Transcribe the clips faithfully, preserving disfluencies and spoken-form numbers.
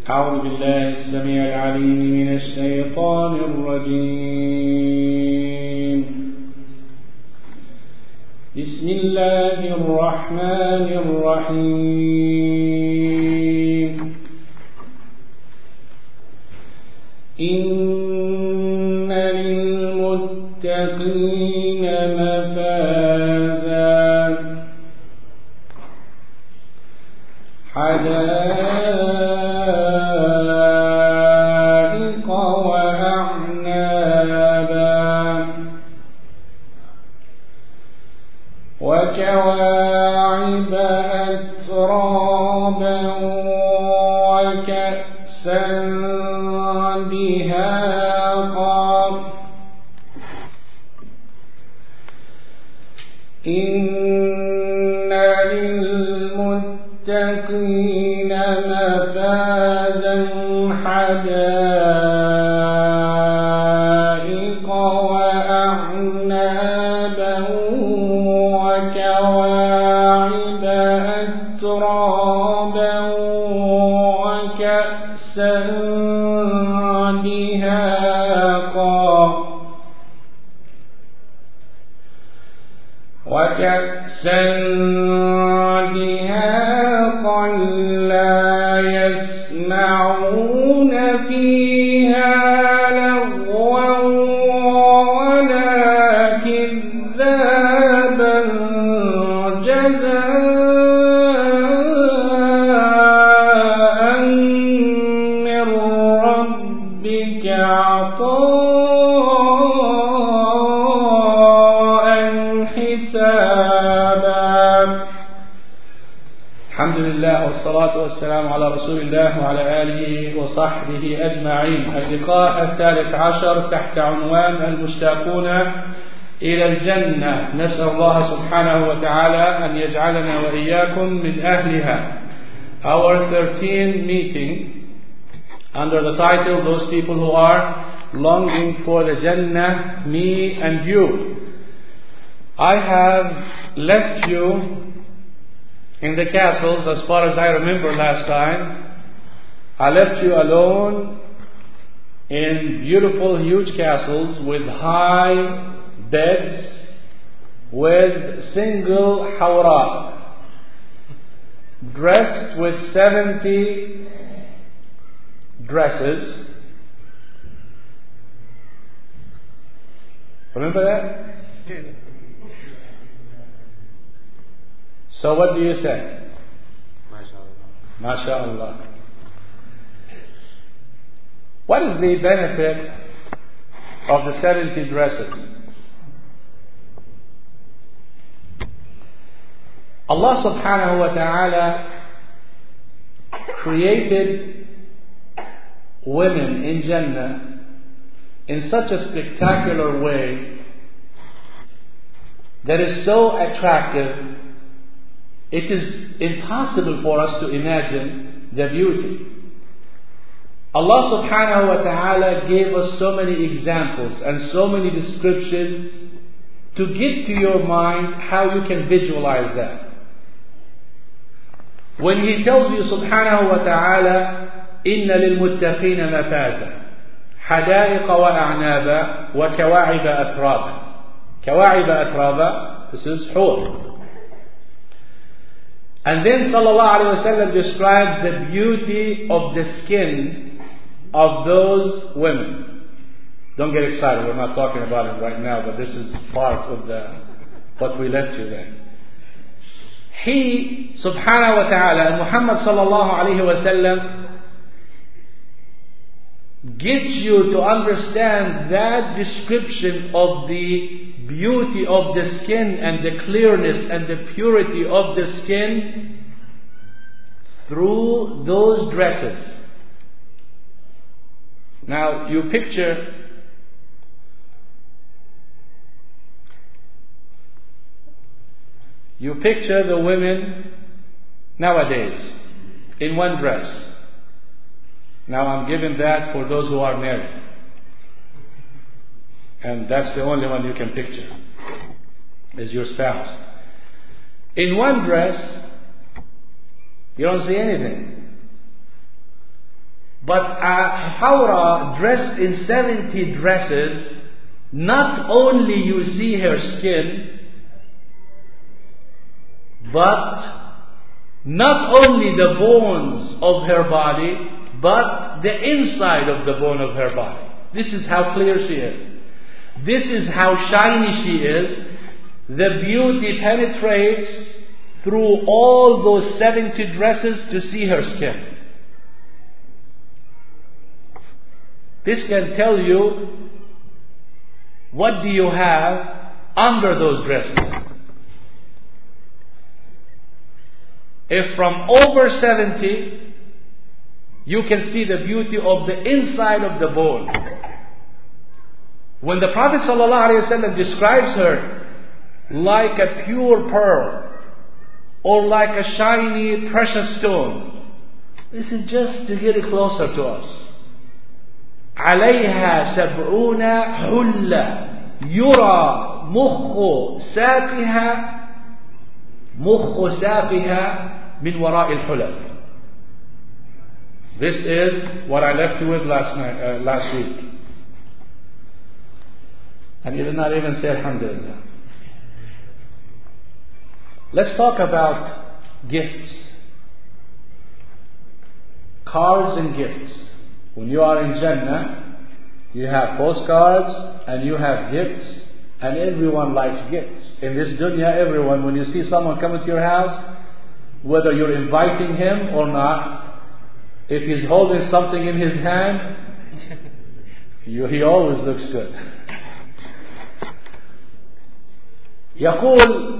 أعوذ بالله السميع العليم من الشيطان الرجيم. بسم الله الرحمن الرحيم. إن للمتقين مفازا حدائق وأعنابا وكواعب أترابا وكأسا دهاقا إن للمتقين مفازا حدائق وأعنابا وكواعب أترابا وكأسا دهاقا وكأسا دهاقا لا يسمعون فيها لغوا ولا كذابا جزاء من ربك عطاء حسابا. الحمد لله والصلاة والسلام على رسول الله وعلى آله وصحبه أجمعين. اللقاء الثالث عشر تحت عنوان المشتاقون إلى الجنة. نسأل الله سبحانه وتعالى أن يجعلنا وإياكم من أهلها. Our thirteenth meeting under the title Those People Who Are Longing for the Jannah, Me and You. I have left you in the castles, as far as I remember last time. I left you alone in beautiful, huge castles with high beds, with single hawra, dressed with seventy dresses. Remember that? So what do you say? MashaAllah. MashaAllah. What is the benefit of the seventy dresses? Allah subhanahu wa ta'ala created women in Jannah in such a spectacular way that is so attractive. It is impossible for us to imagine the beauty. Allah subhanahu wa ta'ala gave us so many examples and so many descriptions to get to your mind how you can visualize that. When He tells you subhanahu wa ta'ala, إِنَّ لِلْمُتَّقِينَ مَفَازًا حَدَائِقَ وَأَعْنَابًا وَكَوَاعِبَ أَتْرَابًا. كَوَاعِبَ أَتْرَابًا, this is hur. And then sallallahu alayhi wa sallam describes the beauty of the skin of those women. Don't get excited, we're not talking about it right now, but this is part of the what we left you there. He, subhanahu wa ta'ala, Muhammad sallallahu alayhi wa sallam, gets you to understand that description of the beauty of the skin and the clearness and the purity of the skin through those dresses. Now you picture you picture the women nowadays in one dress. Now I'm giving that for those who are married. And that's the only one you can picture, is your spouse. In one dress, you don't see anything. But a hawra dressed in seventy dresses, not only you see her skin, but not only the bones of her body, but the inside of the bone of her body. This is how clear she is. This is how shiny she is. The beauty penetrates through all those seventy dresses to see her skin. This can tell you what do you have under those dresses. If from over seventy, you can see the beauty of the inside of the bone. When the Prophet ﷺ describes her like a pure pearl or like a shiny precious stone, this is just to get it closer to us. عليها سبعون حلة يرى مخ ساقها مخ ساقها من وراء الحلل. This is what I left you with last night, uh, last week. And you did not even say Alhamdulillah. Let's talk about gifts. Cards and gifts. When you are in Jannah, you have postcards and you have gifts, and everyone likes gifts. In this dunya, everyone, when you see someone coming to your house, whether you're inviting him or not, if he's holding something in his hand, you, he always looks good. يقول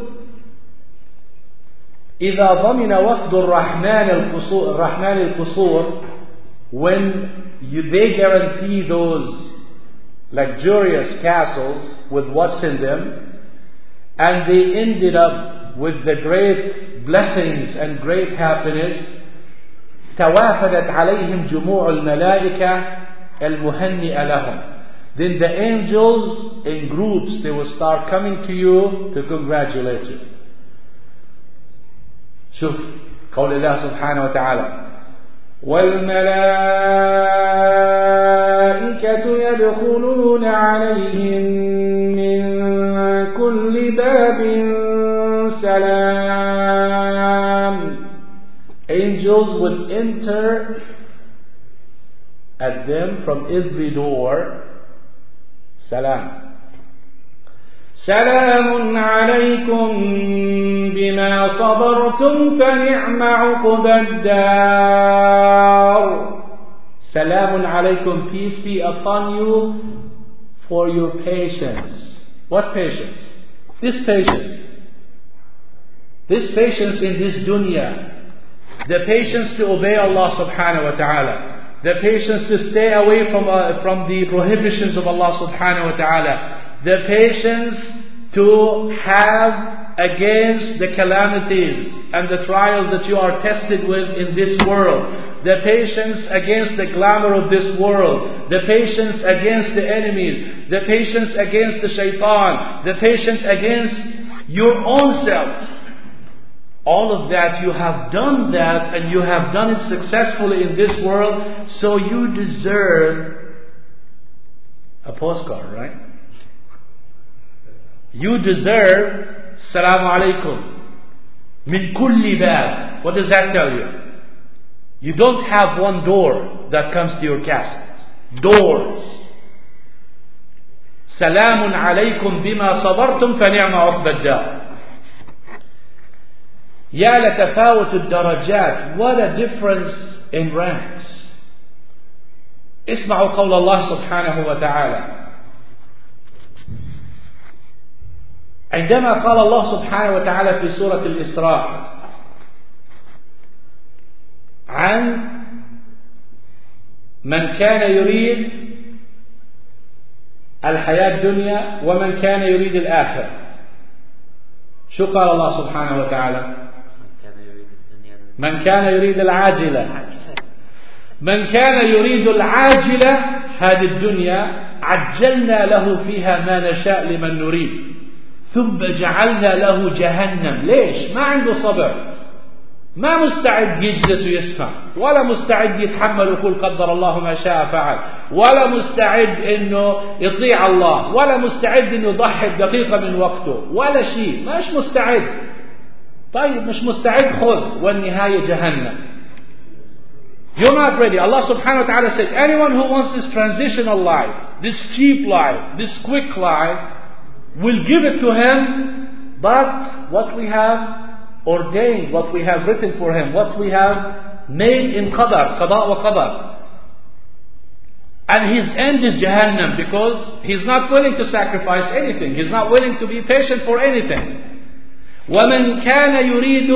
إذا ضمن وفد الرحمن القصور الرحمن القصور, when you, they guarantee those luxurious castles with what's in them, and they ended up with the great blessings and great happiness, توافدت عليهم جموع الملائكة المهنئة لهم. Then the angels in groups, they will start coming to you to congratulate you. شوف قول الله سبحانه وتعالى والملائكة يدخلون عليهم من كل باب سلام. Angels will enter at them from every door. Salam. سلام عليكم بما صبرتم فنعم عقبى الدار. Salamun alaykum, peace be upon you for your patience. What patience? This patience. This patience in this dunya. The patience to obey Allah subhanahu wa ta'ala. The patience to stay away from, uh, from the prohibitions of Allah subhanahu wa ta'ala. The patience to have against the calamities and the trials that you are tested with in this world. The patience against the glamour of this world. The patience against the enemies. The patience against the shaitan. The patience against your own self. All of that, you have done that, and you have done it successfully in this world, so you deserve a postcard, right? You deserve Salaam alaikum min kulli bab. What does that tell you? You don't have one door that comes to your castle. Doors. Salamun alaykum bima sabartum fa ni'ma uqba ad-dar. Ya latafawut ad-darajat. What a difference in ranks. اسمعوا قول الله سبحانه وتعالى. عندما قال الله سبحانه وتعالى في سورة الإسراء عن من كان يريد الحياة الدنيا ومن كان يريد الآخرة. شو قال الله سبحانه وتعالى؟ من كان يريد العاجلة. من كان يريد العاجلة هذه الدنيا عجلنا له فيها ما نشاء لمن نريد ثم جعلنا له جهنم. ليش؟ ما عنده صبر. ما مستعد يجلس ويسمع، ولا مستعد يتحمل ويقول قدر الله ما شاء فعل، ولا مستعد انه يطيع الله، ولا مستعد انه يضحي بدقيقة من وقته، ولا شيء، مش مستعد. طيب مش مستعد، خذ، والنهاية جهنم. You're not ready. Allah subhanahu wa ta'ala said, anyone who wants this transitional life, this cheap life, this quick life, will give it to him, but what we have ordained, what we have written for him, what we have made in qadar, qada wa qadar. And his end is Jahannam, because he's not willing to sacrifice anything. He's not willing to be patient for anything. وَمَنْ كَانَ يُرِيدُ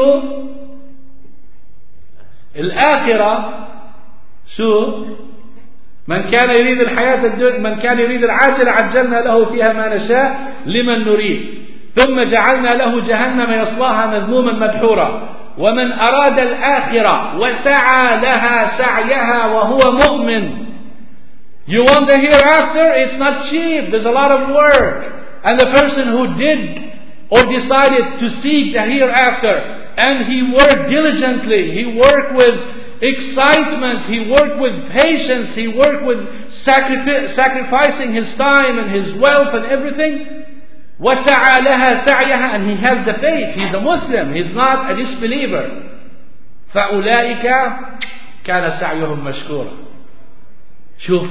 الآخرة شو من كان يريد الحياة الدنيا من كان يريد العاجلة عجلنا له فيها ما نشاء لمن نريد ثم جعلنا له جهنم يصلاها مذموما مدحورا ومن أراد الآخرة وسعى لها سعيها وهو مؤمن. You want the hereafter? It's not cheap. There's a lot of work. And the person who did or decided to seek the hereafter, and he worked diligently, he worked with excitement, he worked with patience, he worked with sacrific- sacrificing his time and his wealth and everything. وَسَعَى لَهَا سَعْيَهَا, and he has the faith, he's a Muslim, he's not a disbeliever. فَأُولَٰئِكَ كَانَ سَعْيُهُمْ مَشْكُورًا. شوف,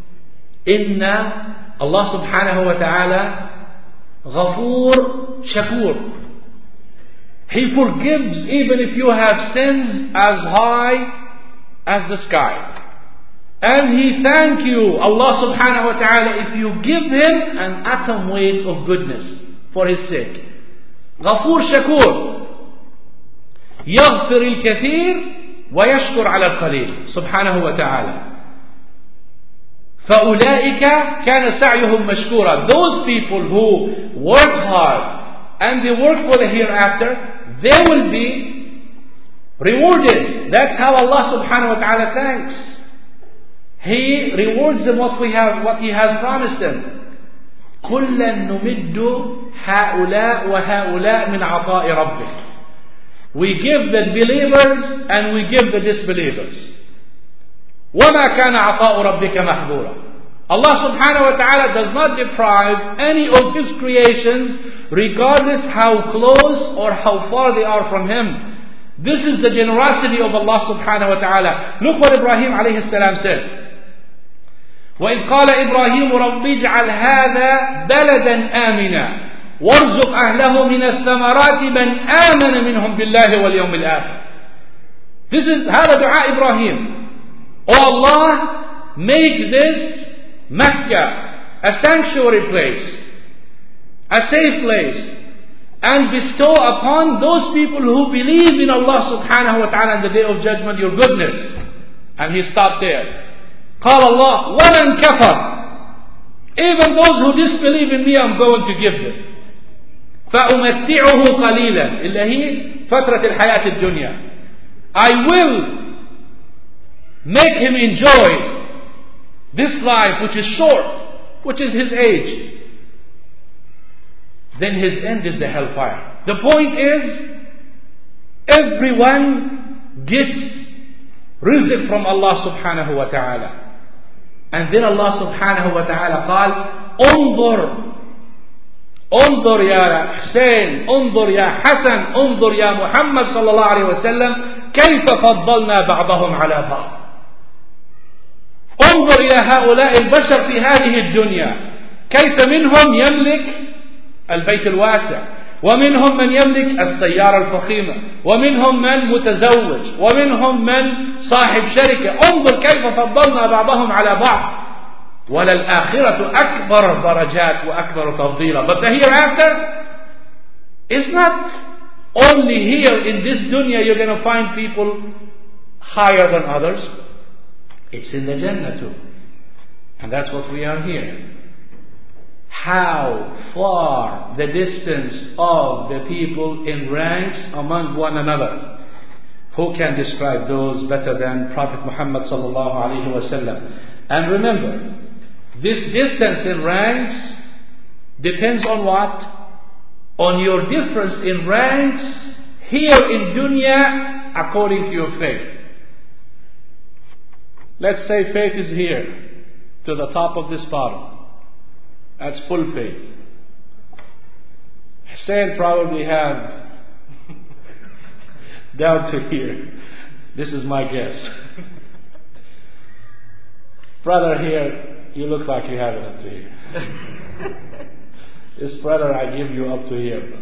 إن Allah subhanahu wa ta'ala غفور shakur. He forgives even if you have sins as high as the sky. And He thank you, Allah subhanahu wa ta'ala, if you give Him an atom weight of goodness for His sake. غفور شكور. يغفر الكثير ويشكر على القليل سبحانه وتعالى. فأولئك كان سعيهم مشكورا. Those people who work hard and they work for the hereafter, they will be rewarded. That's how Allah subhanahu wa ta'ala thanks. He rewards them what we have, what He has promised them. كُلًّا نُمِدُّ هؤلاء وهؤلاء من عطاء ربك. We give the believers and we give the disbelievers. وَمَا كَانَ عَطَاءُ رَبِّكَ مَحْظُورًا. Allah subhanahu wa ta'ala does not deprive any of His creations regardless how close or how far they are from Him. This is the generosity of Allah subhanahu wa ta'ala. Look what Ibrahim alayhi salam said. وَإِذْ قَالَ إِبْرَاهِيمُ رَبِّ اجْعَلْ هَذَا بَلَدًا آمِنًا وَارْزُقْ أَهْلَهُ مِنَ الثَّمَرَاتِ مَنْ آمَنَ مِنْهُمْ بِاللَّهِ وَالْيَوْمِ الْآخِرِ. This is هذا دعاء Ibrahim. Oh Allah, make this Mecca a sanctuary place, a safe place, and bestow upon those people who believe in Allah subhanahu wa ta'ala on the day of judgment your goodness. And he stopped there. قال Allah, وَمَنْ كَفَرْ. Even those who disbelieve in me, I'm going to give them. فَأُمَتِّعُهُ قَلِيلًا. إلا هي فترة الحياة الدنيا. I will make him enjoy this life which is short, which is his age. Then his end is the hellfire. The point is, everyone gets rizq from Allah subhanahu wa ta'ala. And then Allah subhanahu wa ta'ala قال انظر انظر يا حسين انظر يا حسن انظر يا محمد صلى الله عليه وسلم كيف فضلنا بعضهم على بعض. انظر إلى هؤلاء البشر في هذه الدنيا كيف منهم يملك البيت الواسع ومنهم من يملك السيارة الفخيمة ومنهم من متزوج ومنهم من صاحب شركة. انظر كيف فضلنا بعضهم على بعض وللآخرة أكبر درجات وأكبر تفضيلا. But the hereafter is not only here in this dunya you're going to find people higher than others. It's in the Jannah too. And that's what we are here. How far the distance of the people in ranks among one another. Who can describe those better than Prophet Muhammad sallallahu alaihi wasallam? And remember, this distance in ranks depends on what? On your difference in ranks here in dunya according to your faith. Let's say faith is here, to the top of this bottle. That's full faith. Hussein probably have down to here. This is my guess. Brother here, you look like you have it up to here. This brother, I give you up to here.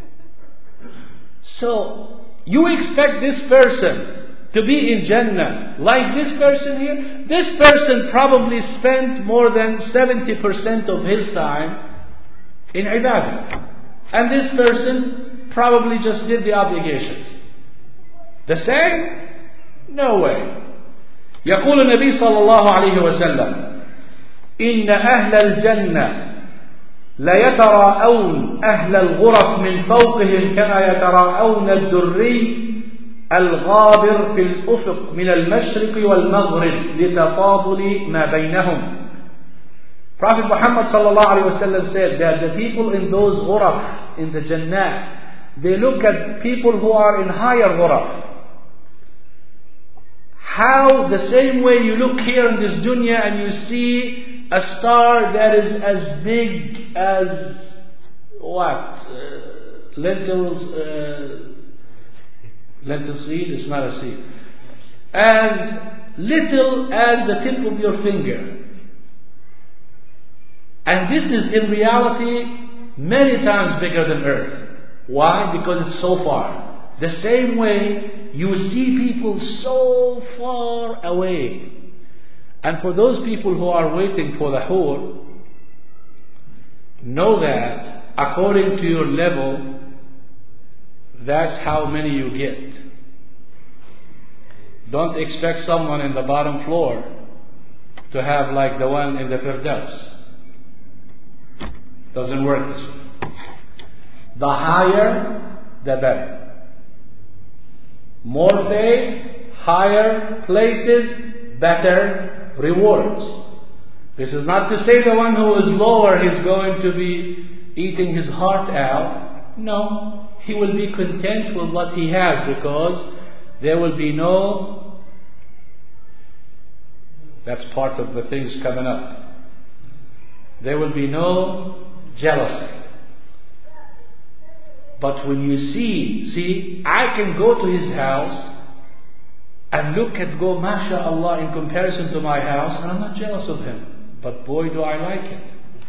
So, you expect this person to be in Jannah like this person here? This person probably spent more than seventy percent of his time in ibadah. And this person probably just did the obligations. The same? No way. يقول النبي صلى الله عليه وسلم إن أهل الجنة لا يتراءون أهل الغرف من فوقهم كما يتراءون الدري الغابر في الأفق من المشرق والمغرب لتفاضل ما بينهم. Prophet Muhammad sallallahu alaihi wasallam said that the people in those ghuraf, in the Jannah, they look at people who are in higher ghuraf. How the same way you look here in this dunya and you see a star that is as big as what? Uh, lentils, uh, lentil seed? It's not a seed. As little as the tip of your finger. And this is in reality many times bigger than earth. Why? Because it's so far. The same way you see people so far away. And for those people who are waiting for the hur, know that according to your level, that's how many you get. Don't expect someone in the bottom floor to have like the one in the Firdaus. Doesn't work this way. The higher, the better. More faith, higher places, better rewards. This is not to say the one who is lower is going to be eating his heart out. No, he will be content with what he has because there will be no, that's part of the things coming up. There will be no jealousy. But when you see, see, I can go to his house and look at go, mashallah, in comparison to my house, and I'm not jealous of him. But boy, do I like it.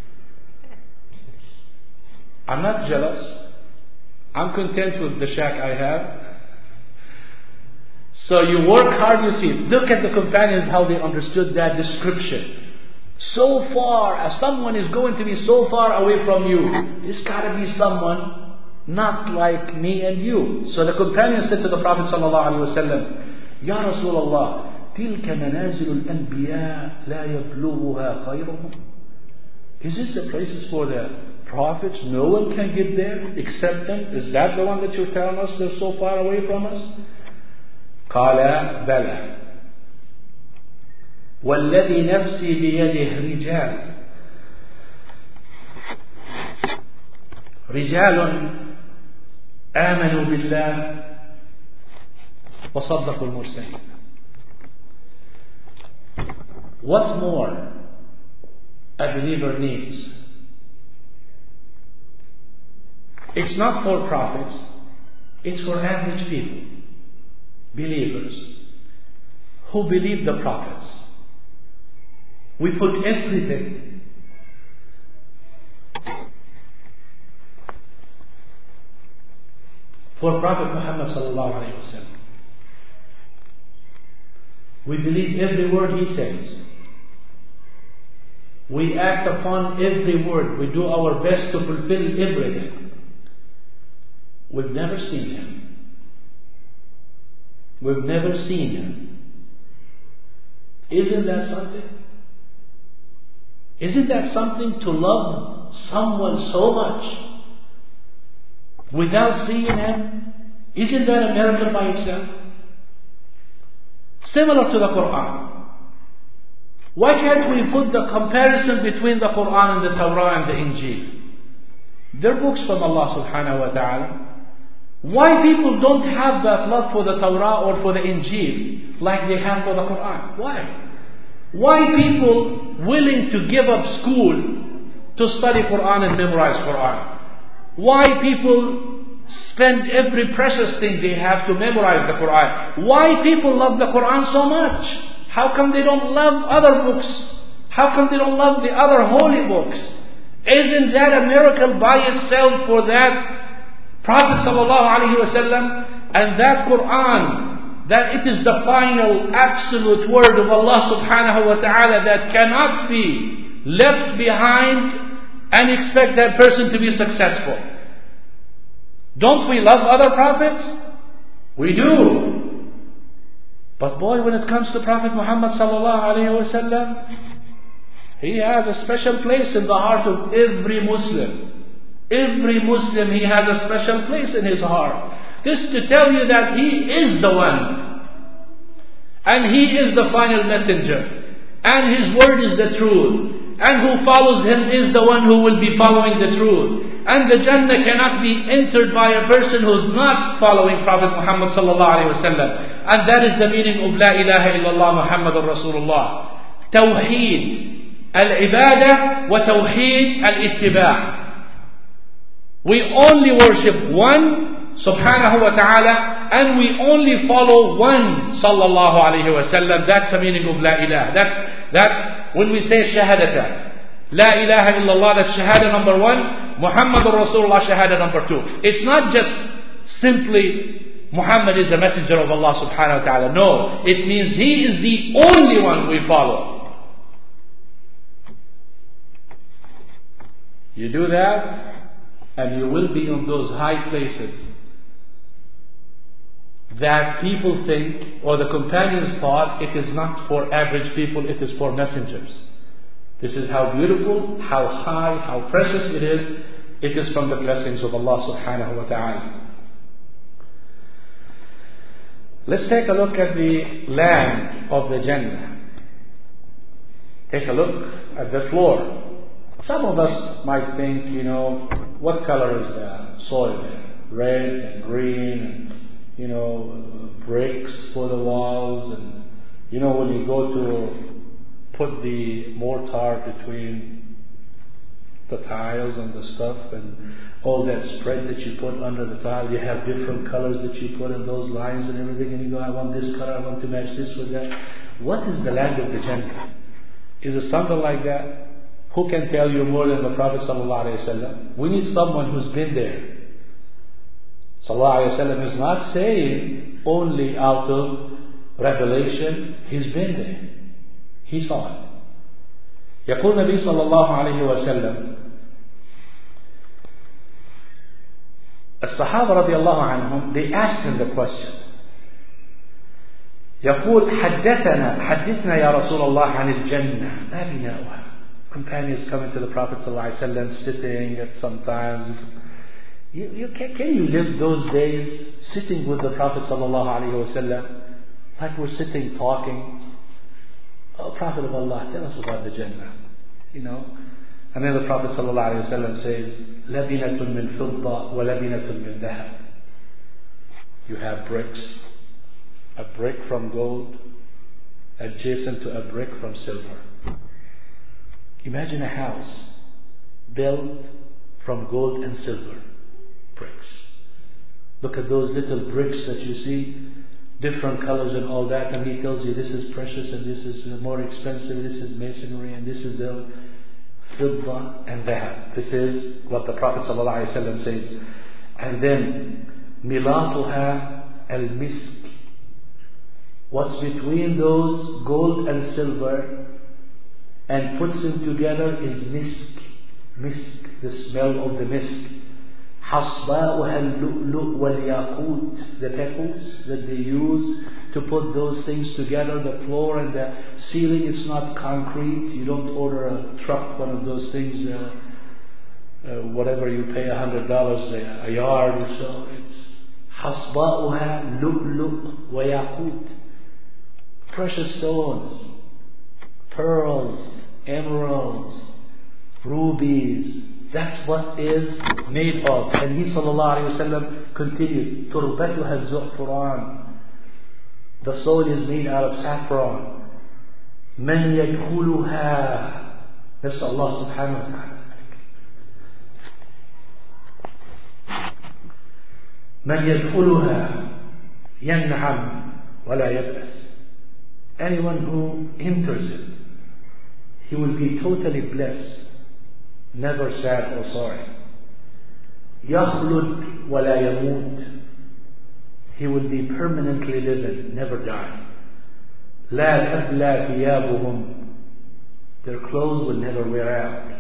I'm not jealous. I'm content with the shack I have. So you work hard, you see. Look at the companions, how they understood that description. So far, as someone is going to be so far away from you, it's got to be someone not like me and you. So the companion said to the Prophet sallallahu alaihi wasallam, Ya Rasulullah, تلك منازل الأنبياء لا يبلغها خيرهم. Is this the places for the prophets? No one can get there except them. Is that the one that you're telling us they're so far away from us? قال بلى والذي نفسي بيده رجال رجال آمنوا بالله وصدقوا المرسلين. What more a believer needs? It's not for prophets, it's for average people, believers who believe the prophets. We put everything. For Prophet Muhammad sallallahu alaihi wasallam. We believe every word he says. We act upon every word. We do our best to fulfill everything. We've never seen him. We've never seen him. Isn't that something? Isn't that something to love someone so much without seeing him? Isn't that a miracle by itself? Similar to the Quran. Why can't we put the comparison between the Quran and the Torah and the Injil? They're books from Allah subhanahu wa ta'ala. Why people don't have that love for the Torah or for the Injil like they have for the Quran? Why? Why people willing to give up school to study Quran and memorize Quran? Why people spend every precious thing they have to memorize the Quran? Why people love the Quran so much? How come they don't love other books? How come they don't love the other holy books? Isn't that a miracle by itself for that Prophet sallallahu alaihi wasallam and that Quran, that it is the final absolute word of Allah subhanahu wa ta'ala that cannot be left behind and expect that person to be successful? Don't we love other prophets? We do. But boy, when it comes to Prophet Muhammad sallallahu alaihi wasallam, he has a special place in the heart of every Muslim. Every Muslim, he has a special place in his heart. This to tell you that he is the one. And he is the final messenger. And his word is the truth. And who follows him is the one who will be following the truth. And the Jannah cannot be entered by a person who's not following Prophet Muhammad sallallahu alaihi wasallam. And that is the meaning of La ilaha illallah Muhammadur Rasulullah. Tawheed al-ibadah wa tawheed al-ittiba'. We only worship one subhanahu wa ta'ala and we only follow one sallallahu alayhi wa sallam. That's the meaning of la ilaha. That's, that's when we say shahadata. La ilaha illallah, that's shahada number one. Muhammadur Rasulullah, shahada number two. It's not just simply Muhammad is the messenger of Allah subhanahu wa ta'ala. No, it means he is the only one we follow. You do that, and you will be in those high places that people think, or the companions thought, it is not for average people, it is for messengers. This is how beautiful, how high, how precious it is. It is from the blessings of Allah subhanahu wa ta'ala. Let's take a look at the land of the Jannah. Take a look at the floor. Some of us might think, you know, what color is the soil there? Red and green and, you know, bricks for the walls. And, you know, when you go to put the mortar between the tiles and the stuff and all that spread that you put under the tile, you have different colors that you put in those lines and everything, and you go, I want this color, I want to match this with that. What is the land of the Jannah? Is it something like that? Who can tell you more than the Prophet sallallahu alaihi wasallam? We need someone who's been there. Sallallahu alaihi wasallam is not saying only out of revelation. He's been there. He saw it. يقول النبي صلى الله عليه وسلم الصحابة رضي الله عنهم, they asked him the question. يقول حدثنا حدثنا يا رسول الله عن الجنة ما بناؤها. Companions coming to the Prophet ﷺ, sitting at sometimes. You, you can, can you live those days sitting with the Prophet ﷺ like we're sitting talking? Oh, Prophet of Allah, tell us about the Jannah. You know? And then the Prophet ﷺ says, لَبِنَةٌ مِّن فِضَّةٍ وَلَبِنَةٌ مِّن ذَهَبٍ. You have bricks. A brick from gold adjacent to a brick from silver. Imagine a house built from gold and silver bricks. Look at those little bricks that you see, different colors and all that, and he tells you this is precious and this is more expensive, this is masonry and this is the fidda and dhahab. This is what the Prophet ﷺ says. And then milatuha al-misk. What's between those gold and silver and puts them together is misk. Misk, the smell of the misk. حصباؤها اللؤلؤ والياقوت. The petals that they use to put those things together, the floor and the ceiling, it's not concrete. You don't order a truck, one of those things, uh, uh, whatever you pay a hundred dollars a yard or so. It's حصباؤها اللؤلؤ وياقوت. Precious stones, pearls, emeralds, rubies, That's what is made of. And he sallallahu alayhi wa sallam continued, تُرْبَتُهَا الزُّعْفُرَانِ. The soul is made out of saffron. مَنْ يَدْخُلُهَا. That's Allah subhanahu wa ta'ala. مَنْ يَدْخُلُهَا يَنْعَمْ وَلَا يَبْأَسْ. Anyone who enters it, he will be totally blessed, never sad or sorry. يَخْلُدْ وَلَا يَمُوتْ. He will be permanently living, never die. لَا تَبْلَى ثِيَابُهُمْ. Their clothes will never wear out.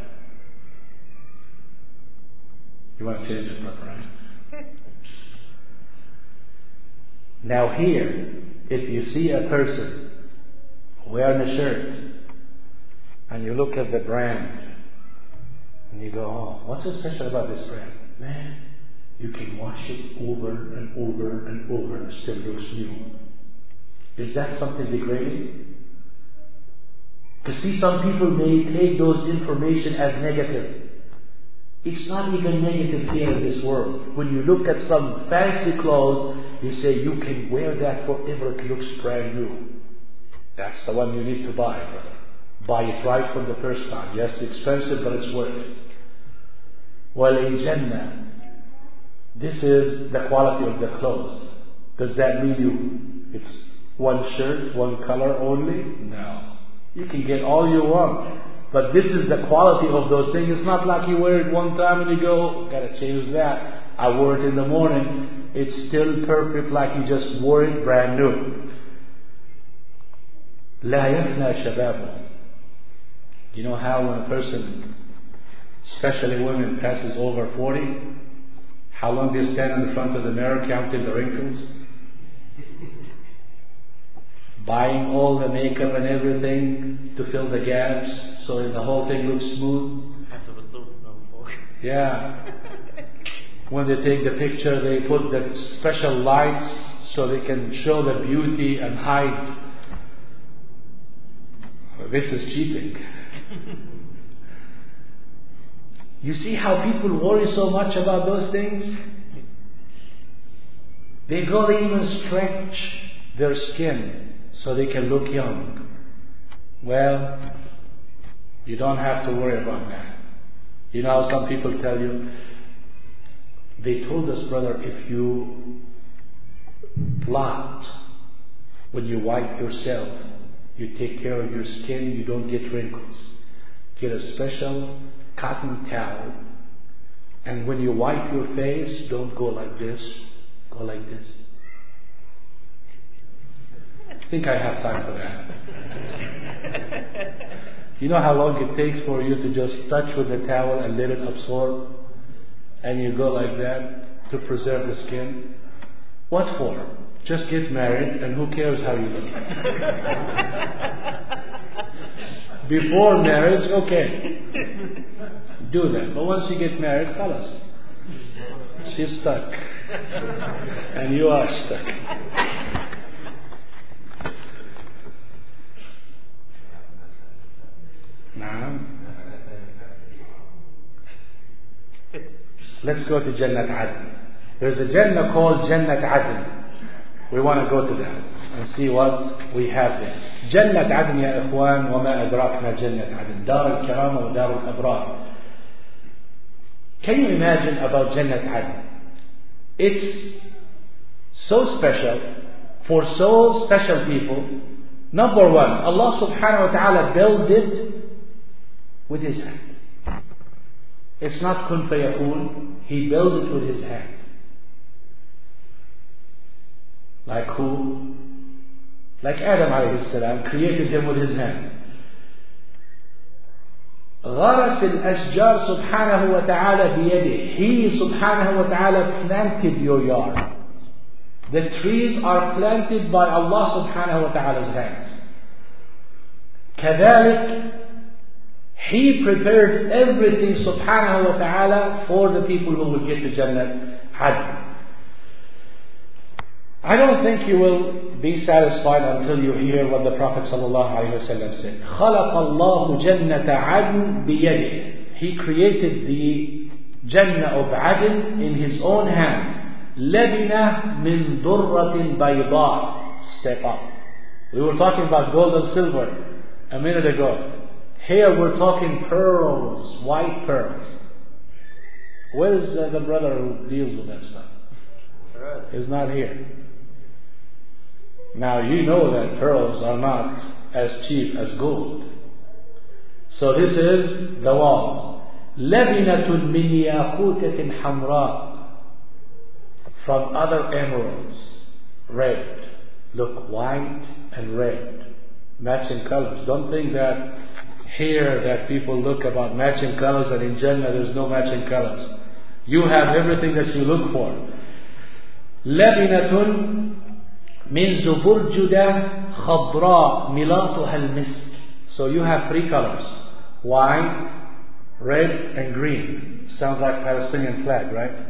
You want to change it, brother, right? Now here, if you see a person wearing a shirt, and you look at the brand, and you go, oh, what's so special about this brand? Man, you can wash it over and over and over and it still looks new. Is that something degrading? To see some people may take those information as negative. It's not even negative here in this world. When you look at some fancy clothes, you say you can wear that forever, it looks brand new. That's the one you need to buy, brother. Buy it right from the first time. Yes, it's expensive, but it's worth it. Well, in Jannah, this is the quality of the clothes. Does that mean you, it's one shirt, one color only? No. You can get all you want. But this is the quality of those things. It's not like you wear it one time and you go, oh, gotta change that. I wore it in the morning. It's still perfect like you just wore it brand new. لا يفنى شبابه. You know how when a person, especially women, passes over forty, how long they stand in the front of the mirror counting the wrinkles? Buying all the makeup and everything to fill the gaps so that the whole thing looks smooth. Yeah. When they take the picture, they put the special lights so they can show the beauty and hide. This is cheating. You see how people worry so much about those things? They go, they even stretch their skin so they can look young. Well, you don't have to worry about that. You know how some people tell you, they told us, brother, if you blot, when you wipe yourself, you take care of your skin, you don't get wrinkles. Get a special cotton towel, and when you wipe your face, don't go like this, go like this. I think I have time for that. You know how long it takes for you to just touch with the towel and let it absorb? And you go like that to preserve the skin? What for? Just get married and who cares how you look? Before marriage, okay. Do that. But once you get married, tell us. She's stuck. And you are stuck. Now, let's go to Jannat Adn. There's a Jannah called Jannat Adn. We want to go to that and see what we have there. Jannat Adn ya ikhwan, wa ma adrakna Jannat Adn. Dar al-Karama wa Dar al-Abrar. Can you imagine about Jannat Adn? It's so special for so special people. Number one, Allah subhanahu wa ta'ala built it with His hand. It's not kun fayakun. He built it with His hand. Like who? Like Adam alayhi salam created him with his hand. غرس الأشجار سبحانه وتعالى بيده. He subhanahu wa ta'ala planted your yard. The trees are planted by Allah subhanahu wa ta'ala's hands. كذلك He prepared everything subhanahu wa ta'ala for the people who will get to Jannah Adn. I don't think you will be satisfied until you hear what the Prophet sallallahu alaihi wasallam said. خلق الله جنة عدن بيده. He created the Jannah of Aden in His own hand. لَبِنَةٍ مِّن دُرَّةٍ بَيْضَاءٍ. Step up. We were talking about gold and silver a minute ago. Here we're talking pearls, white pearls. Where is uh, the brother who deals with that stuff? He's not here. Now you know that pearls are not as cheap as gold. So this is the walls. لَبِنَةٌ مِّن يَاقُوتَةٍ حَمْرَاءٍ. From other emeralds, red. Look, white and red. Matching colors. Don't think that here that people look about matching colors and in Jannah there's no matching colors. You have everything that you look for. لَبِنَةٌ مِّن زُبُرْجُدَ خَضْرَاء مِلَاطُهَا الْمِسْكِ. So you have three colors. White, red and green. Sounds like Palestinian flag, right?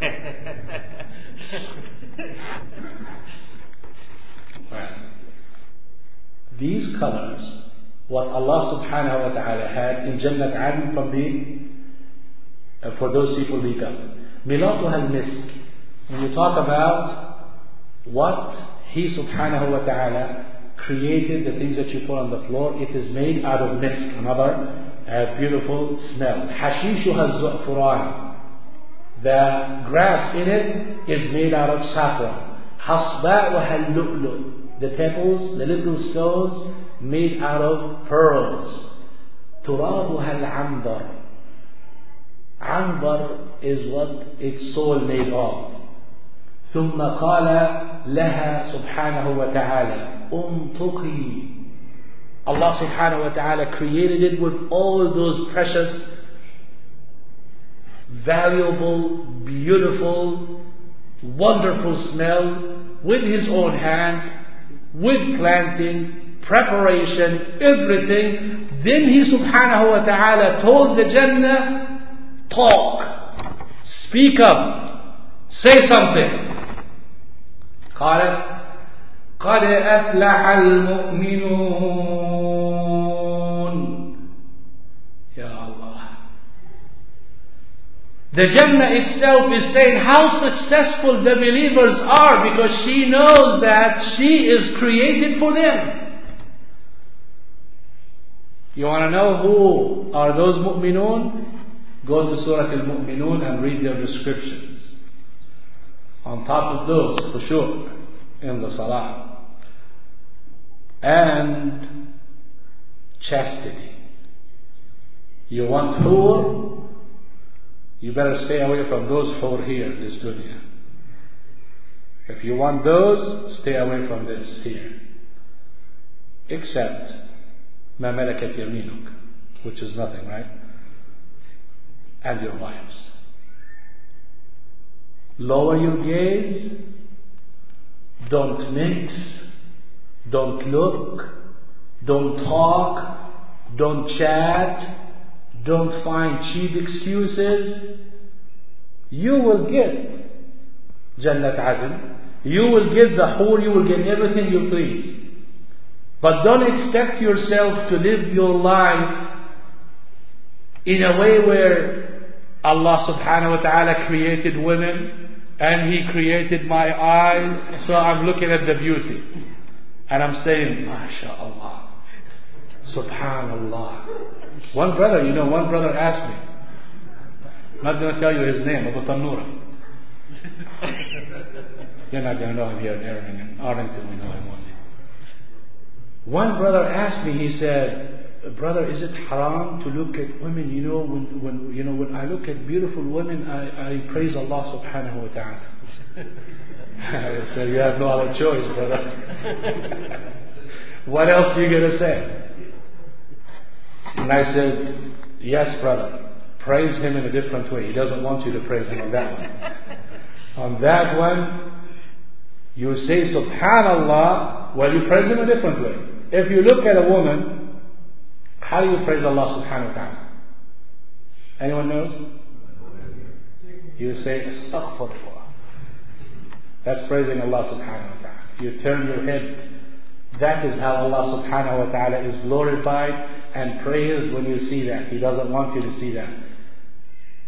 Right. These colors, what Allah subhanahu wa ta'ala had in Jannat Adn from the, uh, for those people they got. Milatuha al-misk. When you talk about what He subhanahu wa ta'ala created, the things that you put on the floor, it is made out of misk, another uh, beautiful smell. Hashishuha al-zu'furan. The grass in it is made out of saffron. Hasba'uha al-lu'lu'. The pebbles, the little stones, made out of pearls. Turabuha al-ambar. Ambar is what its soul made of. ثم قال لها سبحانه وتعالى أنطقي. Allah subhanahu wa ta'ala created it with all those precious, valuable, beautiful, wonderful smell with His own hand, with planting, preparation, everything. Then He subhanahu wa ta'ala told the Jannah, talk, speak up, say something. قالت قد أفلح المؤمنون. Ya Allah. The Jannah itself is saying how successful the believers are because she knows that she is created for them. You want to know who are those mu'minun? Go to Surah Al-Mu'minun and read their descriptions. On top of those, for sure, in the Salah. And chastity. You want hur? You better stay away from those hur here in this dunya. If you want those, stay away from this here. Except ma malakat yaminuk, which is nothing, right? And your wives. Lower your gaze. Don't mix. Don't look. Don't talk. Don't chat. Don't find cheap excuses. You will get Jannat Adn. You will get the hur. You will get everything you please. But don't expect yourself to live your life in a way where Allah subhanahu wa ta'ala created women and He created my eyes, so I'm looking at the beauty and I'm saying MashaAllah, Subhanallah. One brother, you know, one brother asked me, I'm not going to tell you his name, Abu Tanura. You're not going to know him here in Arlington. In Arlington we know him only. One brother asked me, he said, brother, is it haram to look at women? You know, when, when you know when I look at beautiful women, I, I praise Allah subhanahu wa ta'ala. I said, you have no other choice, brother. What else are you going to say? And I said, yes, brother. Praise Him in a different way. He doesn't want you to praise Him on that one. On that one, you say Subhanallah, well, you praise Him a different way. If you look at a woman, how do you praise Allah subhanahu wa ta'ala? Anyone knows? You say Astaghfirullah. That's praising Allah subhanahu wa ta'ala. You turn your head. That is how Allah subhanahu wa ta'ala is glorified and praised when you see that. He doesn't want you to see that.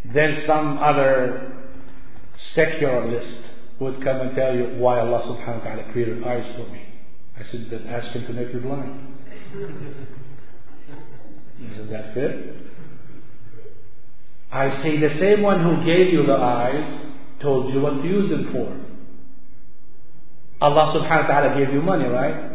then some other secularist would come and tell you why Allah subhanahu wa ta'ala created eyes for me. I said, then ask him to make you blind. Isn't that fair? I say the same one who gave you the eyes told you what to use them for. Allah subhanahu wa ta'ala gave you money, right?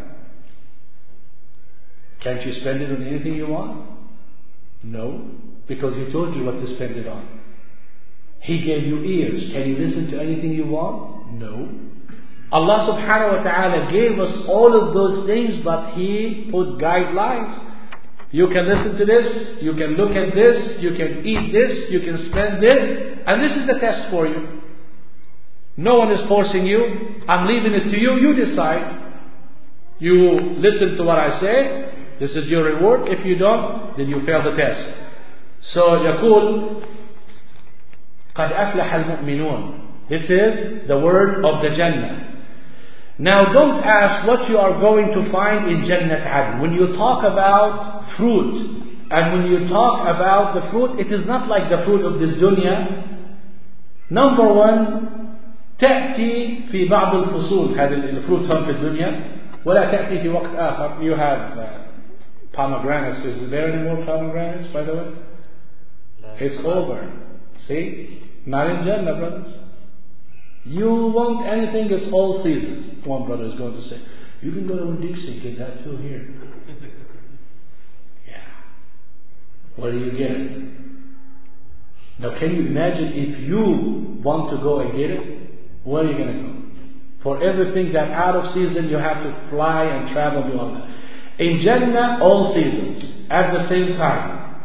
Can't you spend it on anything you want? No, because He told you what to spend it on. He gave you ears. Can you listen to anything you want? No. Allah subhanahu wa ta'ala gave us all of those things, but He put guidelines. You can listen to this, you can look at this, you can eat this, you can spend this, and this is the test for you. No one is forcing you. I'm leaving it to you. You decide. You listen to what I say. This is your reward. If you don't, then you fail the test. So, يقول قد أفلح المؤمنون. This is the word of the Jannah. Now don't ask what you are going to find in Jannat Adn. When you talk about fruit, and when you talk about the fruit, it is not like the fruit of this dunya. Number one, تأتي في بعض الفصول. هذه الفروت هم في الدنيا ولا تأتي في وقت آخر. You have uh, pomegranates. Is there any more pomegranates, by the way? It's over. See? Not in Jannah, brothers. You want anything, it's all seasons. One brother is going to say, you can go to Winn-Dixie and get that too here. Yeah. What do you get? Now can you imagine if you want to go and get it? Where are you going to go? For everything that out of season you have to fly and travel and do all that. In Jannah, all seasons at the same time.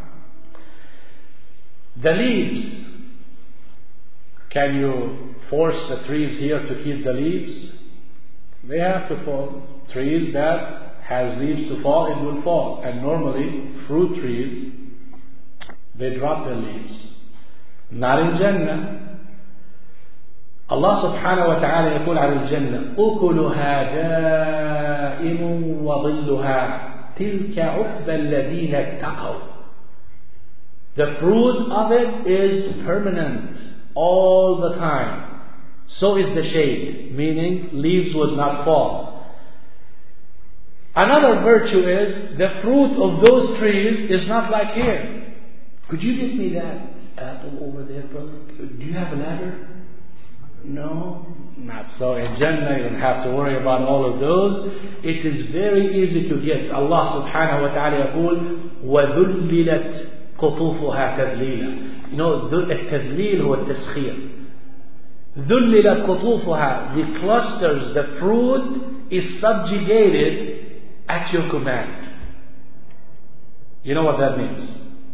The leaves. Can you force the trees here to keep the leaves? They have to fall. Trees that has leaves to fall, it will fall. And normally, fruit trees, they drop their leaves. Not in Jannah. Allah subhanahu wa ta'ala يقول عن الجنة أكلها دائم وظلها تلك عقبى الذين اتقوا. The fruit of it is permanent all the time. So is the shade, meaning leaves would not fall. Another virtue is the fruit of those trees is not like here. Could you get me that apple over there, brother? Do you have a ladder? No, not so. In Jannah, you don't have to worry about all of those. It is very easy to get. Allah subhanahu wa ta'ala يقول وَذُلِّلَتْ قُطُوفُهَا تَذْلِيلًا. You know, التذليل هو التسخير. ذُلِّلَتْ قُطُوفُهَا. The clusters, the fruit is subjugated at your command. You know what that means?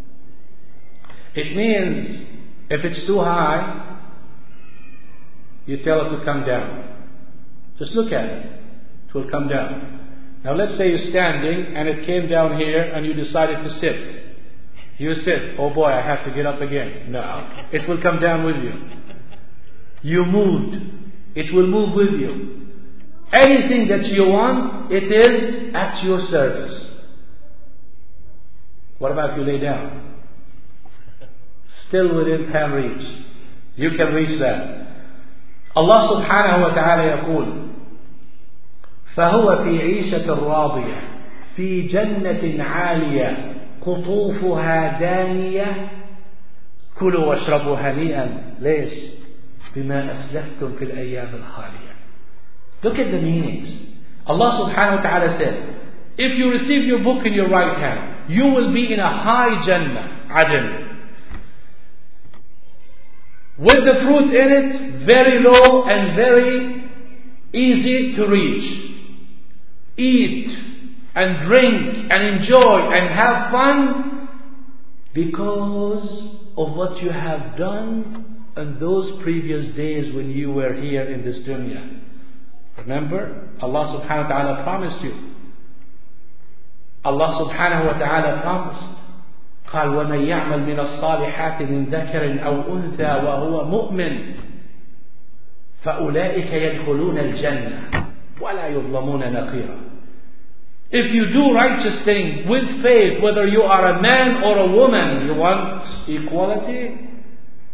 It means if it's too high, you tell it to come down. Just look at it. It will come down. Now let's say you're standing and it came down here and you decided to sit. You sit. Oh boy, I have to get up again. No. It will come down with you. You moved. It will move with you. Anything that you want, it is at your service. What about if you lay down? Still within hand reach. You can reach that. Allah subhanahu wa ta'ala يقول فهو في عيشة راضية في جنة عالية قطوفها دانية كلوا واشربوا هنيئا ليش بما أسلفتم في الأيام الخالية. Look at the meanings. Allah subhanahu wa ta'ala said, if you receive your book in your right hand, you will be in a high Jannah, Adn. With the fruit in it, very low and very easy to reach. Eat and drink and enjoy and have fun because of what you have done in those previous days when you were here in this dunya. Remember, Allah subhanahu wa ta'ala promised you. Allah subhanahu wa ta'ala promised. قال ومن يعمل من الصالحات من ذكر أو أنثى وهو مؤمن فأولئك يدخلون الجنة ولا يظلمون نقيرا. If you do righteous things with faith, whether you are a man or a woman, you want equality?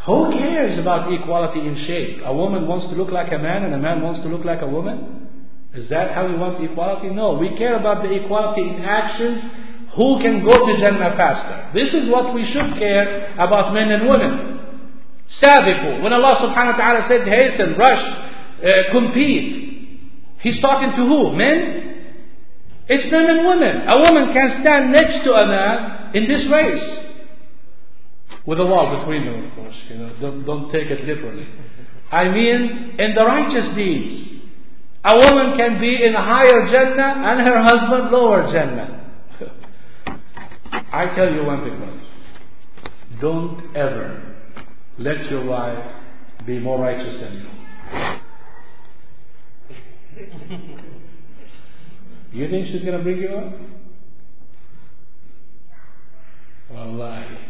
Who cares about equality in shape? A woman wants to look like a man and a man wants to look like a woman? Is that how we want equality? No, we care about the equality in actions. Who can go to Jannah faster? This is what we should care about, men and women. Sabiqu. When Allah subhanahu wa ta'ala said hasten, rush, uh, compete, He's talking to who? Men? It's men and women. A woman can stand next to a man in this race. With a wall between them, of course. You know, don't, don't take it literally. I mean, in the righteous deeds. A woman can be in a higher Jannah and her husband lower Jannah. I tell you one thing, brothers. Don't ever let your wife be more righteous than you. You think she's going to bring you up? Wallahi.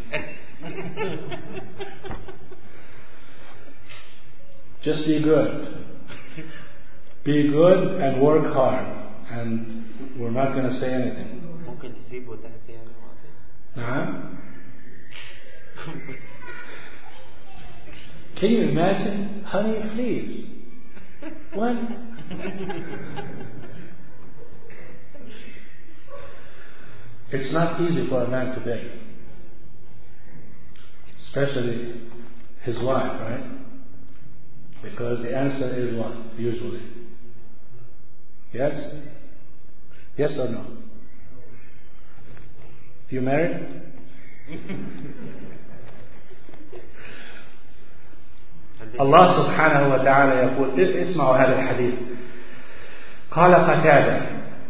Just be good. Be good and work hard. And we're not going to say anything. Uh-huh. Can you imagine? Honey, please. What? It's not easy for a man to beg. Especially his wife, right? Because the answer is what? Usually. Yes? Yes or no? You married? الله سبحانه وتعالى يقول اسمعوا هذا الحديث قال قتادة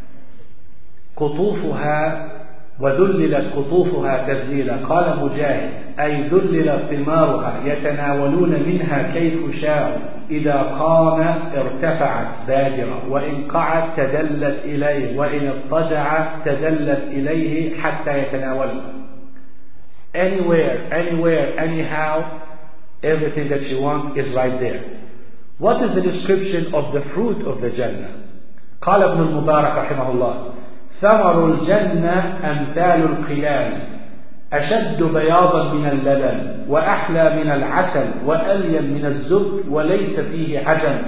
قطوفها وذللت قطوفها تذليلا قال مجاهد أي ذللت ثمارها يتناولون منها كيف شاءوا إذا قام ارتفعت بادرة وإن قعد تدلت إليه وإن اضطجع تدلت إليه حتى يتناولها. Anywhere, anywhere, anyhow, everything that you want is right there. What is the description of the fruit of the Jannah? قال ابن المبارك رحمه الله ثمر الجنة أمثال القيان أشد بياضا من اللبن وأحلى من العسل وألين من الزبد وليس فيه عجن.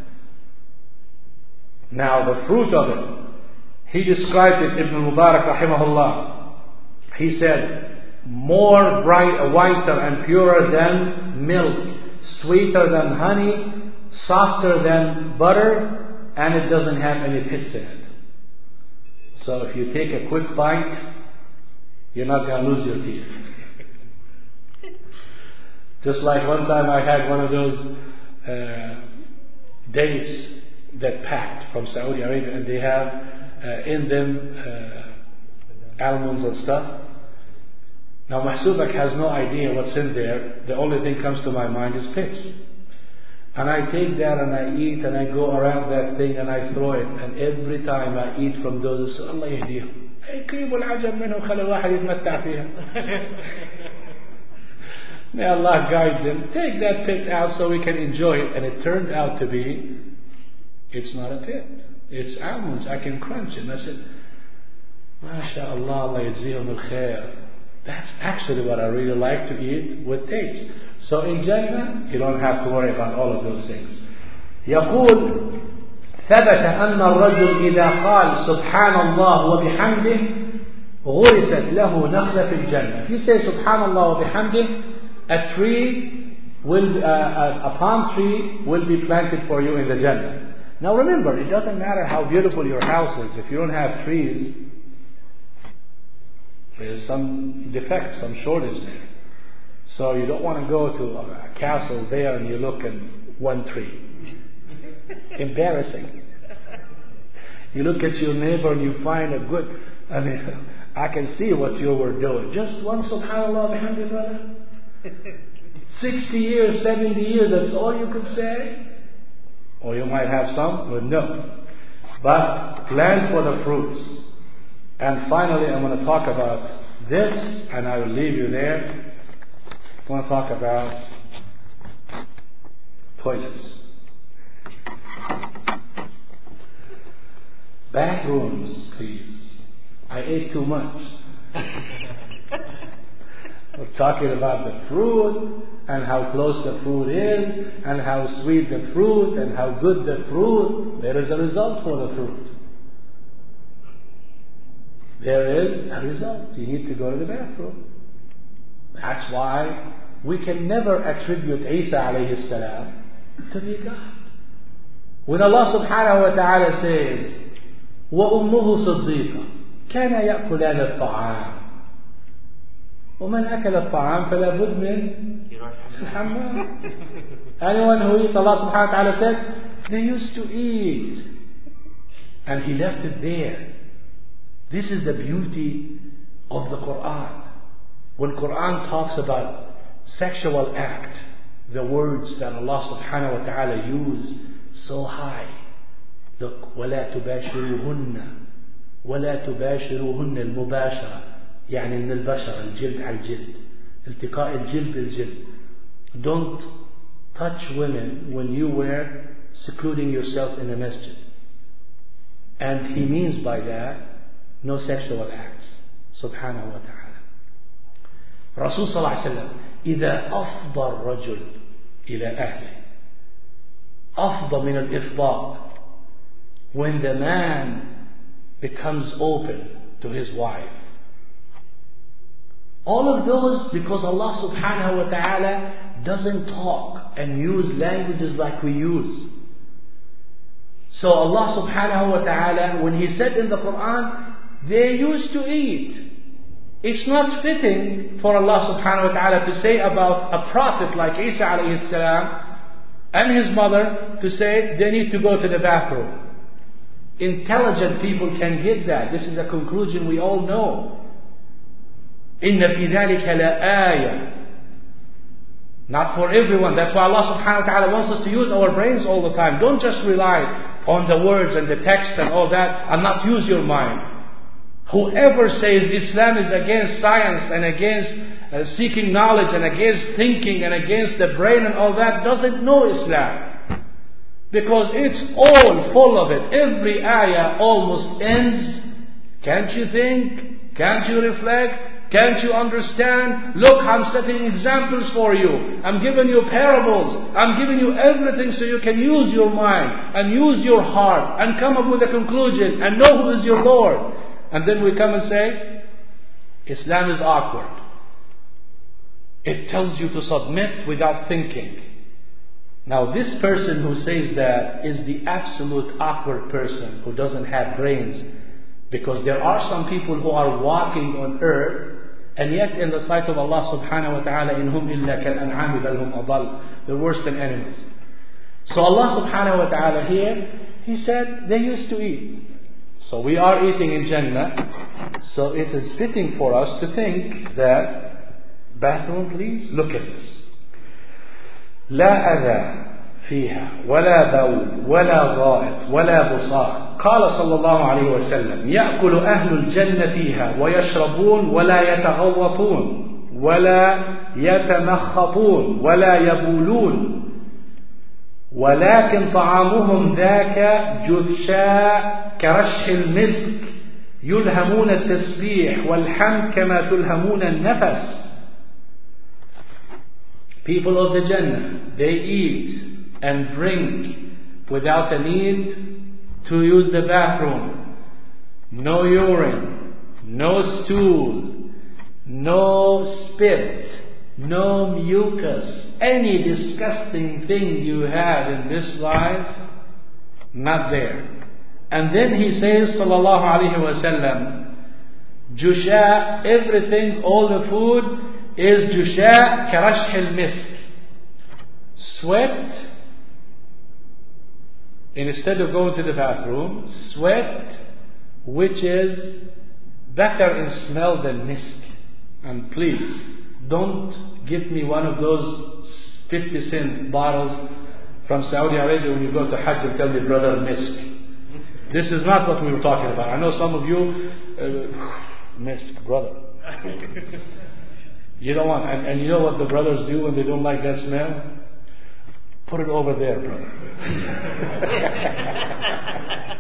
Now the fruit of it, he described it, Ibn Mubarak rahimahullah. He said, more bright, whiter and purer than milk, sweeter than honey, softer than butter, and it doesn't have any pits in it. So if you take a quick bite, you're not going to lose your teeth. Just like one time I had one of those uh, dates that packed from Saudi Arabia, and they have uh, in them uh, almonds and stuff. Now Mahsoubak has no idea what's in there. The only thing comes to my mind is pits. And I take that and I eat and I go around that thing and I throw it. And every time I eat from those, I say, Allah yahdihum. يكيبوا العجب منهم خلي الواحد يتمتع فيها. May Allah guide them. Take that pit out so we can enjoy it. And it turned out to be, it's not a pit. It's almonds. I can crunch it. And I said, MashaAllah, Allah yajzihum al-khair. That's actually what I really like to eat with taste. So in Jannah, you don't have to worry about all of those things. يقول ثبت أن الرجل إذا قال سبحان الله وبحمده غرست له نخلة في الجنة. If you say سبحان الله وبحمده, a tree will, uh, a, a palm tree will be planted for you in the Jannah. Now remember, it doesn't matter how beautiful your house is. If you don't have trees, there's some defect, some shortage there. So you don't want to go to a castle there and you look at one tree. Embarrassing. You look at your neighbor and you find a good, I mean, I can see what you were doing. Just one subhanallah bihamdi, brother. sixty years, seventy years, that's all you could say? Or you might have some, but no. But plan for the fruits. And finally, I'm going to talk about this, and I will leave you there. I want to talk about toilets. Bathrooms, please. I ate too much. We're talking about the fruit, and how close the fruit is, and how sweet the fruit, and how good the fruit, there is a result for the fruit. There is a result. You need to go to the bathroom. That's why we can never attribute Isa alayhi salam to be God. When Allah subhanahu wa ta'ala says, وَأُمُّهُ صَدِّيقًا كَانَ يَأْكُلَانَ الطَّعَامِ وَمَنْ أَكَلَ الطَّعَامِ فَلَا بُدْ مِنْ الْحَمَّامِ. Anyone who eats, Allah subhanahu wa ta'ala said, they used to eat. And He left it there. This is the beauty of the Quran. When Quran talks about sexual act, the words that Allah subhanahu wa ta'ala use so high. Look, وَلَا تُبَاشِرُوهُنَّ وَلَا تُبَاشِرُوهُنَّ الْمُبَاشَرَةِ يعني من البشر الجلد على الجلد التقاء الجلد بالجلد. Don't touch women when you were secluding yourself in a masjid. And He means by that no sexual acts subhanahu wa ta'ala. Rasul sallallahu alayhi wa sallam إذا أفضى الرجل إلى أهله أفضى من الإفضاء, when the man becomes open to his wife. All of those because Allah subhanahu wa ta'ala doesn't talk and use languages like we use. So Allah subhanahu wa ta'ala, when He said in the Quran, they used to eat. It's not fitting for Allah subhanahu wa ta'ala to say about a prophet like Isa alayhi salam and his mother to say they need to go to the bathroom. Intelligent people can get that. This is a conclusion we all know. إِنَّ فِي ذَلِكَ لَآيَةً. Not for everyone. That's why Allah subhanahu wa ta'ala wants us to use our brains all the time. Don't just rely on the words and the text and all that and not use your mind. Whoever says Islam is against science and against uh, seeking knowledge and against thinking and against the brain and all that doesn't know Islam. Because it's all full of it. Every ayah almost ends, can't you think? Can't you reflect? Can't you understand? Look, I'm setting examples for you. I'm giving you parables. I'm giving you everything so you can use your mind and use your heart and come up with a conclusion and know who is your Lord. And then we come and say, Islam is awkward. It tells you to submit without thinking. Now this person who says that is the absolute awkward person who doesn't have brains. Because there are some people who are walking on earth and yet in the sight of Allah subhanahu wa ta'ala, إِنْهُمْ إِلَّا كَالْأَنْعَامِ بَلْ هُمْ أَضَلُّ. They're worse than animals. So Allah subhanahu wa ta'ala here, He said they used to eat. So we are eating in Jannah. So it is fitting for us to think that, bathroom please, look at this. لا أذى فيها ولا بول ولا غائط ولا بصاق. قال صلى الله عليه وسلم يأكل أهل الجنة فيها ويشربون ولا يتغوطون ولا يتمخطون ولا يبولون ولكن طعامهم ذاك جثشاء كرشح المسك يلهمون التسبيح والحمد كما تلهمون النفس. People of the Jannah, they eat and drink without a need to use the bathroom. No urine, no stool, no spit, no mucus, any disgusting thing you have in this life, not there. And then he says, sallallahu alayhi wa sallam, Jusha, everything, all the food is Jusha karash al-misk. Sweat, instead of going to the bathroom, sweat which is better in smell than misk. And please, don't give me one of those fifty cent bottles from Saudi Arabia when you go to Hajj and tell me, brother, misk. This is not what we were talking about. I know some of you, uh, misk, brother. You don't want, and, and you know what the brothers do when they don't like that smell? Put it over there, brother.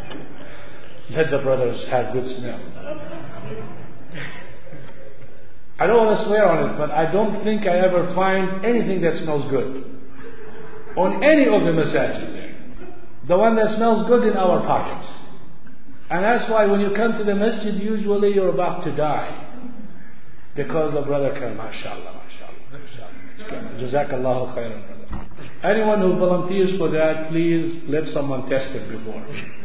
Let the brothers have good smell. I don't want to swear on it, but I don't think I ever find anything that smells good on any of the masajid there. The one that smells good in our pockets. And that's why when you come to the masjid, usually you're about to die. Because the brother came, mashallah, mashallah, mashallah. Jazakallahu khairan, brother. Anyone who volunteers for that, please let someone test it before.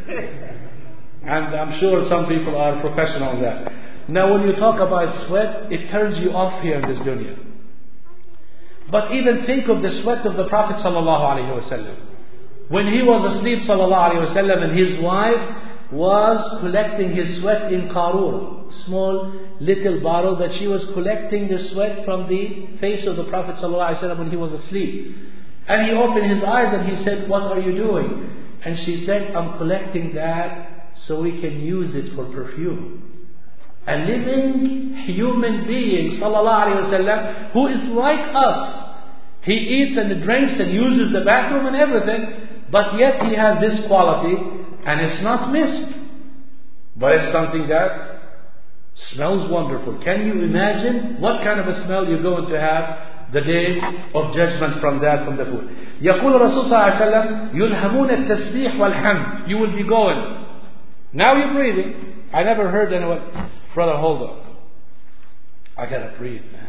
And I'm sure some people are professional on that. Now when you talk about sweat, it turns you off here in this dunya. But even think of the sweat of the Prophet sallallahu alaihi wasallam. When he was asleep sallallahu alaihi wasallam and his wife was collecting his sweat in qarura, small little bottle that she was collecting the sweat from the face of the Prophet sallallahu alaihi wasallam when he was asleep. And he opened his eyes and he said, "What are you doing?" And she said, "I'm collecting that so we can use it for perfume." A living human being, sallallahu alaihi wasallam, who is like us. He eats and drinks and uses the bathroom and everything, but yet he has this quality, and it's not mist, but it's something that smells wonderful. Can you imagine what kind of a smell you're going to have the day of judgment from that, from the food? يقول الرسول صلى الله عليه وسلم يلهمون التسبيح والحمد. You will be going. Now you're breathing. I never heard anyone, brother, hold on. I gotta breathe, man.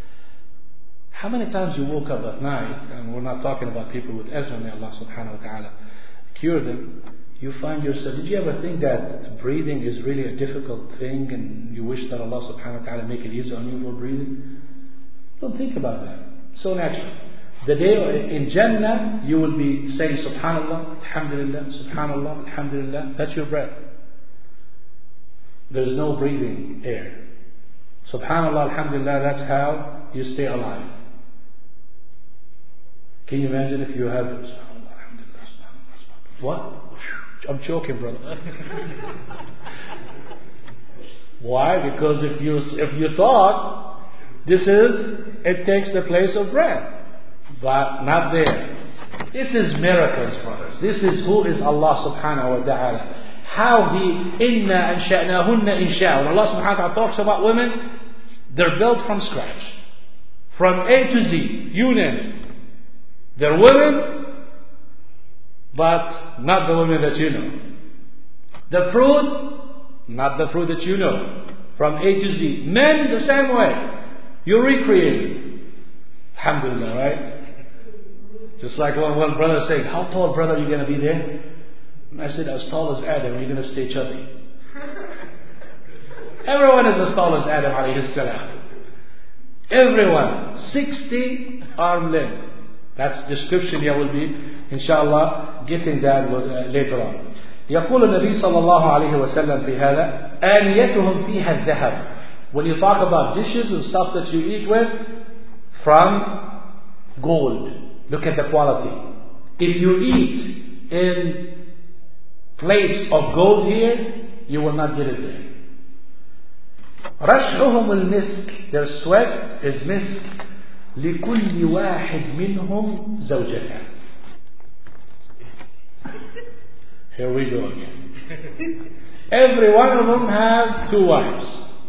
How many times you woke up at night, and we're not talking about people with asthma, may Allah subhanahu wa ta'ala cure them, you find yourself, did you ever think that breathing is really a difficult thing and you wish that Allah subhanahu wa ta'ala make it easy on you for breathing? Don't think about that. So natural. The day in Jannah, you will be saying subhanallah, alhamdulillah, subhanallah, alhamdulillah. That's your breath. There's no breathing air. Subhanallah, alhamdulillah, that's how you stay alive. Can you imagine if you have subhanallah, alhamdulillah, subhanallah, what? I'm choking, brother. Why? Because if you if you thought this is, it takes the place of breath. But not there. This is miracles, brothers. This is who is Allah subhanahu wa ta'ala. How He, inna ansha'nahunna insha'a. When Allah subhanahu wa ta'ala talks about women, they're built from scratch. From A to Z. You name it. They're women, but not the women that you know. The fruit, not the fruit that you know. From A to Z. Men, the same way. You're recreated. Alhamdulillah, right? Just like one, one brother saying, "How tall, brother, are you going to be there?" And I said, "As tall as Adam, you're going to stay chubby." Everyone is as tall as Adam alayhi salam. Everyone. sixty arm length. That's description here will be, inshallah, getting that uh, later on. يقول النبي صلى الله عليه وسلم في هذا آنيتهم فيها الذهب. When you talk about dishes and stuff that you eat with, from gold. Look at the quality. If you eat in plates of gold here, you will not get it there. رشحهم المسك. Their sweat is misk. لكل واحد منهم زوجتان. Here we go again. Every one of them have two wives.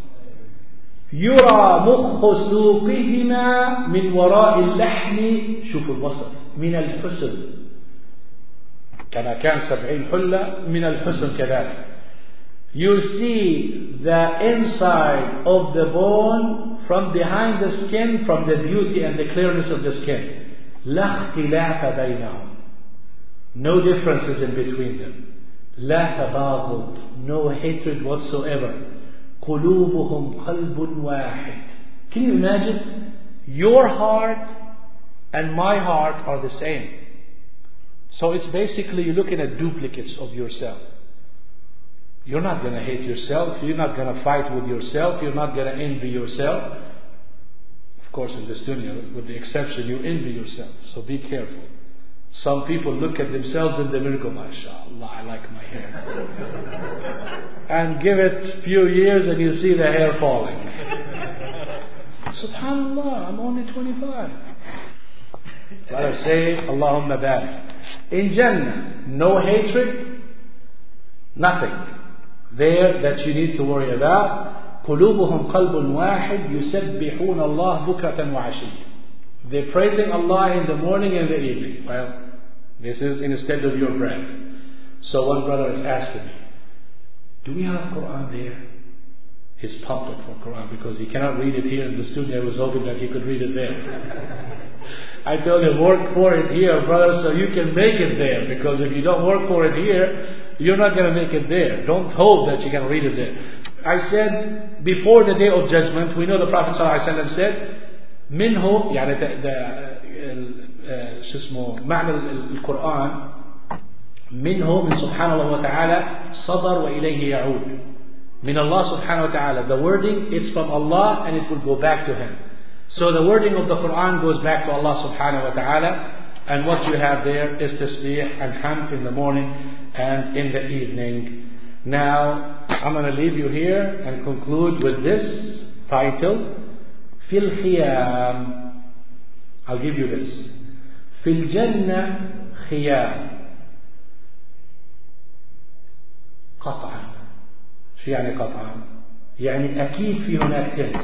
يرى مخ سوقهما من وراء اللحم. شوفوا الوسط. من الحسن. كما كان سبعين حلة من الحسن كذلك. You see the inside of the bone from behind the skin, from the beauty and the clearness of the skin. لا اختلاف بينهم. No differences in between them. لا تباغض. No hatred whatsoever. قلوبهم قلب واحد. Can you imagine? Your heart and my heart are the same. So it's basically you're looking at duplicates of yourself. You're not going to hate yourself. You're not going to fight with yourself. You're not going to envy yourself. Of course, in this dunya, with the exception, you envy yourself. So be careful. Some people look at themselves in the mirror, go, MashaAllah, I like my hair. And give it a few years and you see the hair falling. Subhanallah, I'm only twenty-five. Let us say, Allahumma barik. In Jannah, no hatred, nothing there that you need to worry about. قلوبهم قلب واحد يسبحون الله بكرة وعشيا. They're praising Allah in the morning and the evening. Well, this is instead of your breath. So one brother is asking me, do we have Quran there? He's pumped up for Quran because he cannot read it here in the studio. I was hoping that he could read it there. I told him, work for it here, brother, so you can make it there. Because if you don't work for it here, you're not going to make it there. Don't hope that you can read it there. I said, before the day of judgment, we know the Prophet ﷺ said, منه يعني شو اسمه معنى القرآن منه من سبحان الله وتعالى صدر وإليه يعود. من Allah subhanahu wa ta'ala. The wording, it's from Allah and it will go back to Him. So the wording of the Quran goes back to Allah subhanahu wa ta'ala. And what you have there is tasbih and hamd in the morning and in the evening. Now, I'm going to leave you here and conclude with this title. في الخيام. I'll give you this. في الجنة خيام. قطعا. شو يعني قطعا؟ يعني أكيد في هناك tents.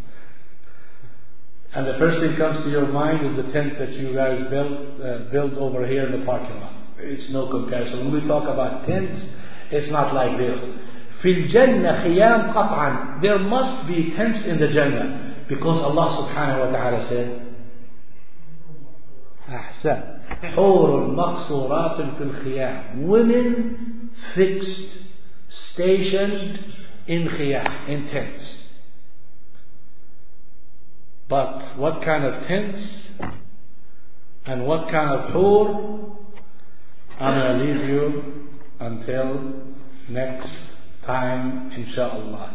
And the first thing comes to your mind is the tent that you guys built uh, built over here in the parking lot. It's no comparison. When we talk about tents, it's not like this. في الجنة خيام قطعا. There must be tents in the Jannah. Because Allah subhanahu wa ta'ala said, أحسن حور مقصورات في الخيام. Women fixed, stationed in khiyam, in tents. But what kind of tents and what kind of hur, I'm going to leave you until next time, inshaAllah.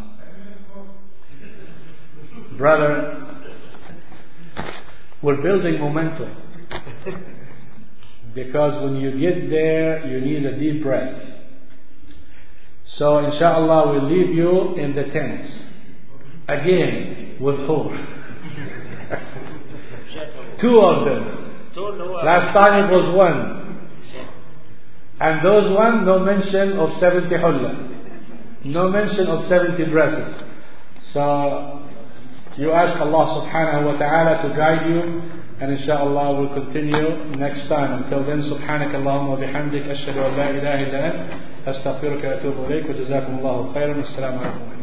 Brother, we're building momentum. Because when you get there, you need a deep breath. So inshallah we'll leave you in the tents. Again, with hur. Two of them. Last time it was one. And those one, no mention of seventy hulla. No mention of seventy dresses. So, you ask Allah subhanahu wa ta'ala to guide you, and inshallah we'll continue next time. Until then, subhanaka Allahumma wa bihamdik, ashhadu an la ilaha illa ant, astaghfiruka wa atubu ilayk, wa jazakum Allahu khairan, assalamu alaikum.